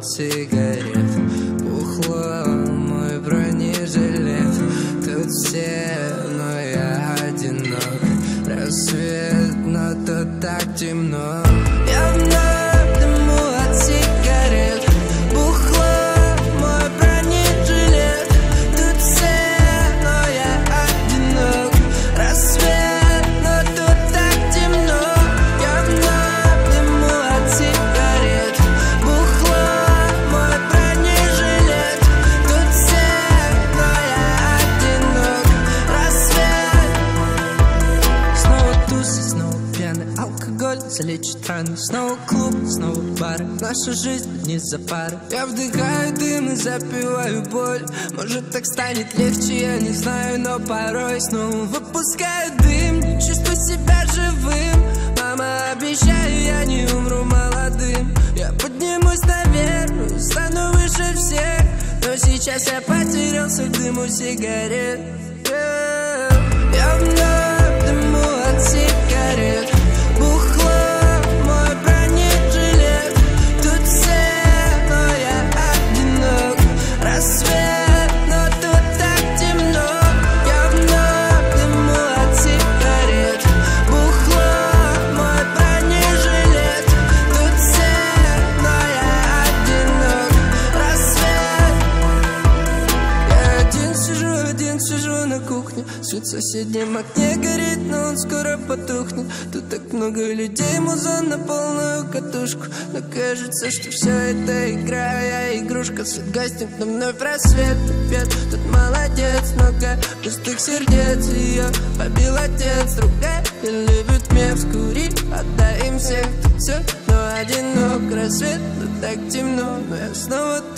сигарет. Пухло мой бронежилет. Тут все, но я одинок. Рассвет, но тут так темно. Я вновь дыму от сигарет. Пухло мой бронежилет. Тут все, но я одинок. Рассвет, но тут так темно. Я вновь дыму от сигарет. Пухло мой бронежилет. Тут все, но я одинок. Рассвет. Снова тусы, снова пьяный алкоголь залечит раны. Снова клуб, снова бары. Наша жизнь не за пары. Я вдыхаю дым и запиваю боль. Может, так станет легче, я не знаю, но порой снова выпускаю дым. Не чувствую себя живым. Мама, обещаю, я не умру молодым. Я поднимусь наверх и стану выше всех. Но сейчас я потерялся в дыму сигарет. Я вновь дыму от сигарет. Бухло мой бронежилет. Тут все, но я одинок. Рассвет, но тут так темно. Я вновь дыму от сигарет. Бухло мой бронежилет. Тут все, но я одинок. Рассвет. Я один сижу на кухне. Свет в соседнем окне горит, но он скоро потухнет. Тут так много людей, музон на полную катушку. Но кажется, что все это игра, я игрушка. Свет гаснет, но вновь рассвет. Тут молодец, много пустых сердец. Ее побил отец, другая не любит меф. Скури, отдай им всех. Тут все, но одинок. Рассвет, тут так темно, но я снова